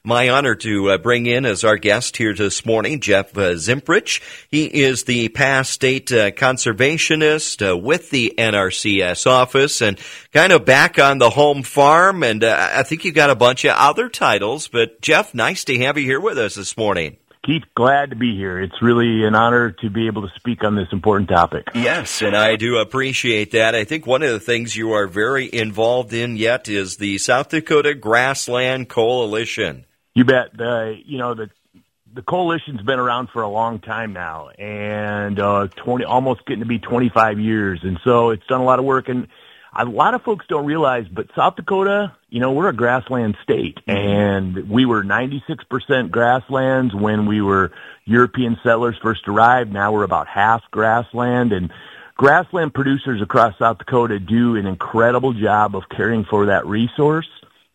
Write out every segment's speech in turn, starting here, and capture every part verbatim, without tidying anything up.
My honor to uh, bring in as our guest here this morning, Jeff uh, Zimprich. He is the past state uh, conservationist uh, with the N R C S office and kind of back on the home farm. And uh, I think you got a bunch of other titles. But, Jeff, nice to have you here with us this morning. Keith, glad to be here. It's really an honor to be able to speak on this important topic. Yes, and I do appreciate that. I think one of the things you are very involved in yet is the South Dakota Grassland Coalition. You bet. The, you know, the the coalition's been around for a long time now, and uh, twenty almost getting to be twenty-five years, and so it's done a lot of work. And a lot of folks don't realize, but South Dakota, you know, we're a grassland state, and we were ninety-six percent grasslands when we were European settlers first arrived. Now we're about half grassland, and grassland producers across South Dakota do an incredible job of caring for that resource.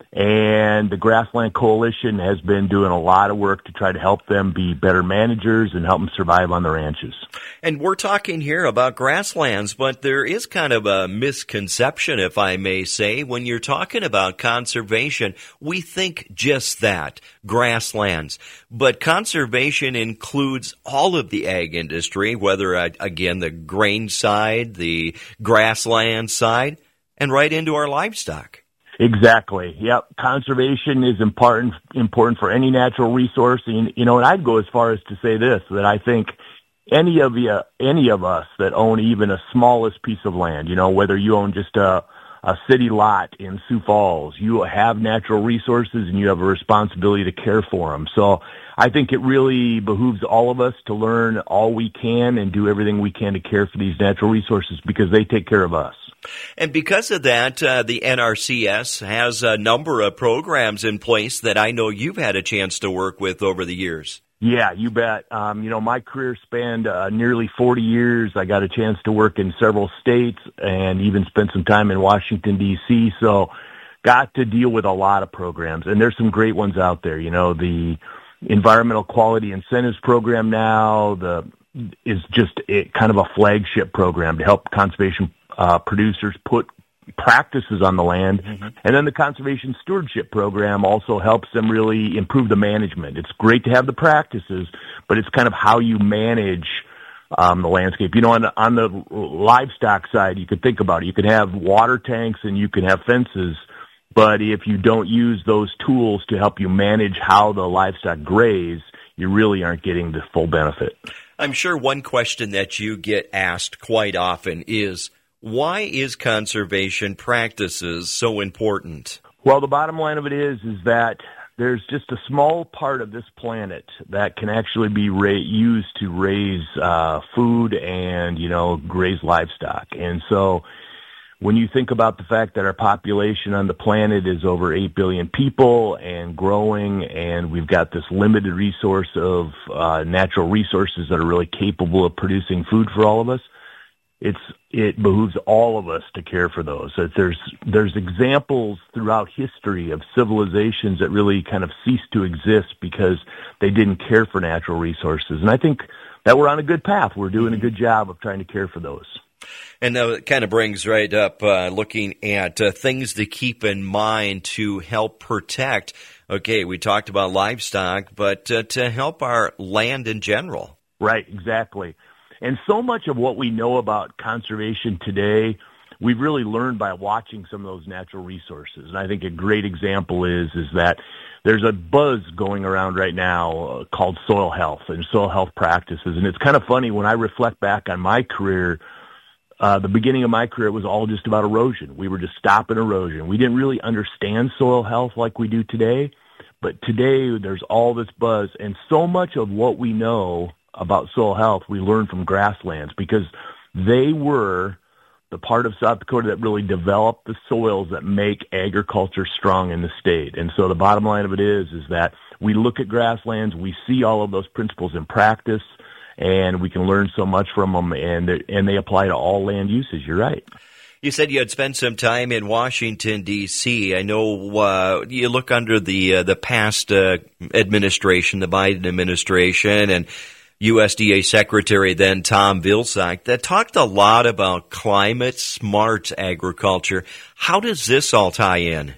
And the Grassland Coalition has been doing a lot of work to try to help them be better managers and help them survive on the ranches. And we're talking here about grasslands, but there is kind of a misconception, if I may say, when you're talking about conservation, we think just that, grasslands. But conservation includes all of the ag industry, whether, uh, again, the grain side, the grassland side, and right into our livestock. Exactly. Yep. Conservation is important important for any natural resource. And, you know, and I'd go as far as to say this, that I think any of you, any of us that own even a smallest piece of land, you know, whether you own just a, a city lot in Sioux Falls, you have natural resources and you have a responsibility to care for them. So I think it really behooves all of us to learn all we can and do everything we can to care for these natural resources because they take care of us. And because of that, uh, the N R C S has a number of programs in place that I know you've had a chance to work with over the years. Yeah, you bet. Um, you know, my career spanned uh, nearly forty years. I got a chance to work in several states and even spent some time in Washington, D C, so got to deal with a lot of programs. And there's some great ones out there. You know, the Environmental Quality Incentives Program now the is just a, kind of a flagship program to help conservation Uh, producers put practices on the land. Mm-hmm. And then the Conservation Stewardship Program also helps them really improve the management. It's great to have the practices, but it's kind of how you manage um, the landscape. You know, on the, on the livestock side, you could think about it. You can have water tanks and you can have fences, but if you don't use those tools to help you manage how the livestock graze, you really aren't getting the full benefit. I'm sure one question that you get asked quite often is, why is conservation practices so important? Well, the bottom line of it is, is that there's just a small part of this planet that can actually be ra- used to raise uh, food and, you know, graze livestock. And so when you think about the fact that our population on the planet is over eight billion people and growing, and we've got this limited resource of uh, natural resources that are really capable of producing food for all of us, It's it behooves all of us to care for those. That there's there's examples throughout history of civilizations that really kind of ceased to exist because they didn't care for natural resources. And I think that we're on a good path. We're doing a good job of trying to care for those. And uh, it kind of brings right up uh, looking at uh, things to keep in mind to help protect. Okay, we talked about livestock, but uh, to help our land in general. Right, exactly. And so much of what we know about conservation today, we've really learned by watching some of those natural resources. And I think a great example is is that there's a buzz going around right now uh, called soil health and soil health practices. And it's kind of funny, when I reflect back on my career, uh, the beginning of my career was all just about erosion. We were just stopping erosion. We didn't really understand soil health like we do today. But today there's all this buzz, and so much of what we know about soil health we learned from grasslands because they were the part of South Dakota that really developed the soils that make agriculture strong in the state. And so the bottom line of it is, is that we look at grasslands, we see all of those principles in practice, and we can learn so much from them, and and they apply to all land uses. You're right. You said you had spent some time in Washington, D C. I know uh, you look under the uh, the past uh, administration, the Biden administration, and U S D A Secretary then Tom Vilsack, that talked a lot about climate-smart agriculture. How does this all tie in?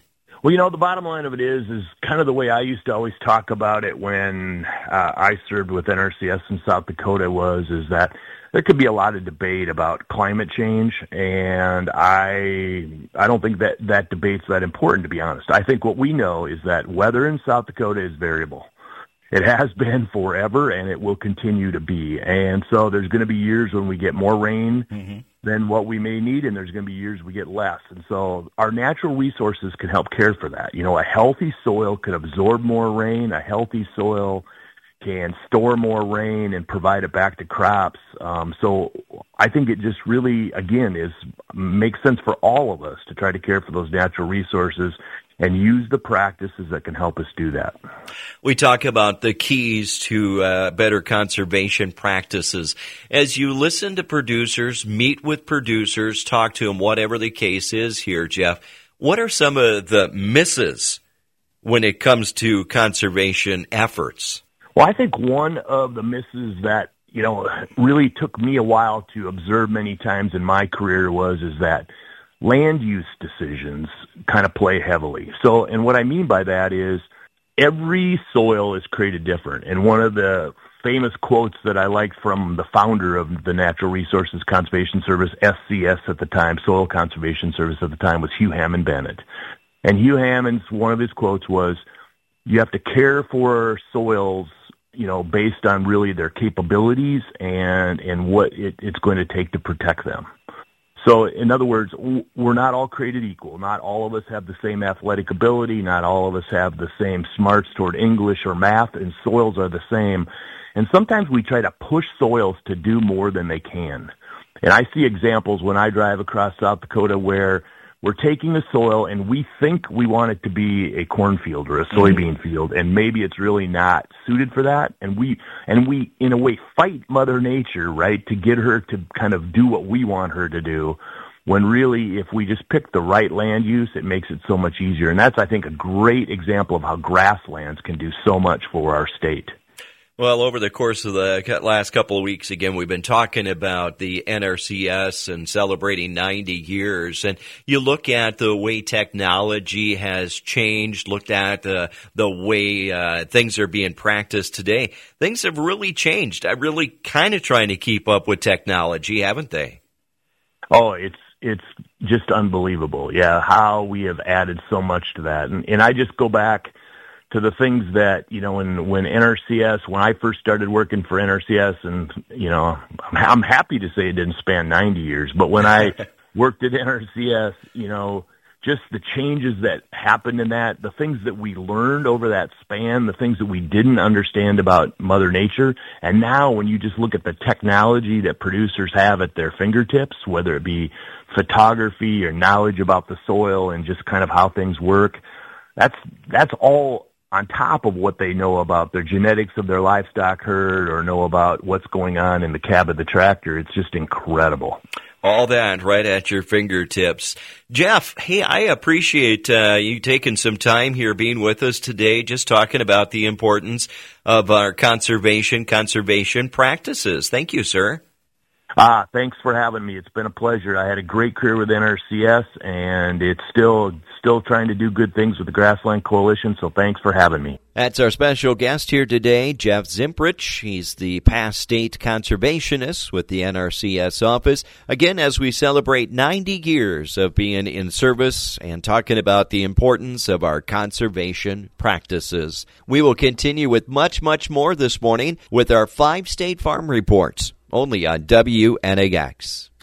Well, you know, the bottom line of it is, is kind of the way I used to always talk about it when uh, I served with N R C S in South Dakota was, is that there could be a lot of debate about climate change, and I I don't think that that debate's that important, to be honest. I think what we know is that weather in South Dakota is variable. It has been forever, and it will continue to be. And so there's going to be years when we get more rain mm-hmm. than what we may need, and there's going to be years we get less. And so our natural resources can help care for that. You know, a healthy soil can absorb more rain. A healthy soil can store more rain and provide it back to crops. Um, so I think it just really, again, is makes sense for all of us to try to care for those natural resources and use the practices that can help us do that. We talk about the keys to uh, better conservation practices. As you listen to producers, meet with producers, talk to them, whatever the case is here, Jeff, what are some of the misses when it comes to conservation efforts? Well, I think one of the misses that, you know, really took me a while to observe many times in my career was is that land use decisions kind of play heavily. So, and what I mean by that is every soil is created different. And one of the famous quotes that I liked from the founder of the Natural Resources Conservation Service, S C S at the time, Soil Conservation Service at the time, was Hugh Hammond Bennett. And Hugh Hammond's, one of his quotes was, you have to care for soils, you know, based on really their capabilities and, and what it, it's going to take to protect them. So, in other words, we're not all created equal. Not all of us have the same athletic ability. Not all of us have the same smarts toward English or math, and soils are the same. And sometimes we try to push soils to do more than they can. And I see examples when I drive across South Dakota where we're taking the soil and we think we want it to be a cornfield or a soybean mm-hmm. field, and maybe it's really not suited for that. And we, and we, in a way, fight Mother Nature, right, to get her to kind of do what we want her to do, when really, if we just pick the right land use, it makes it so much easier. And that's, I think, a great example of how grasslands can do so much for our state. Well, over the course of the last couple of weeks, again, we've been talking about the N R C S and celebrating ninety years. And you look at the way technology has changed, looked at the, the way uh, things are being practiced today. Things have really changed. I'm really kind of trying to keep up with technology, haven't they? Oh, it's it's just unbelievable. Yeah, how we have added so much to that. And, and I just go back to the things that, you know, when, when N R C S, when I first started working for N R C S, and, you know, I'm, I'm happy to say it didn't span ninety years, but when I worked at N R C S, you know, just the changes that happened in that, the things that we learned over that span, the things that we didn't understand about Mother Nature. And now when you just look at the technology that producers have at their fingertips, whether it be photography or knowledge about the soil and just kind of how things work, that's, that's all on top of what they know about their genetics of their livestock herd or know about what's going on in the cab of the tractor. It's just incredible. All that right at your fingertips. Jeff, hey, I appreciate uh, you taking some time here being with us today, just talking about the importance of our conservation, conservation practices. Thank you, sir. Ah, thanks for having me. It's been a pleasure. I had a great career with N R C S, and it's still still trying to do good things with the Grassland Coalition, so thanks for having me. That's our special guest here today, Jeff Zimprich. He's the past state conservationist with the N R C S office. Again, as we celebrate ninety years of being in service and talking about the importance of our conservation practices. We will continue with much, much more this morning with our five State Farm Reports, only on W N A X.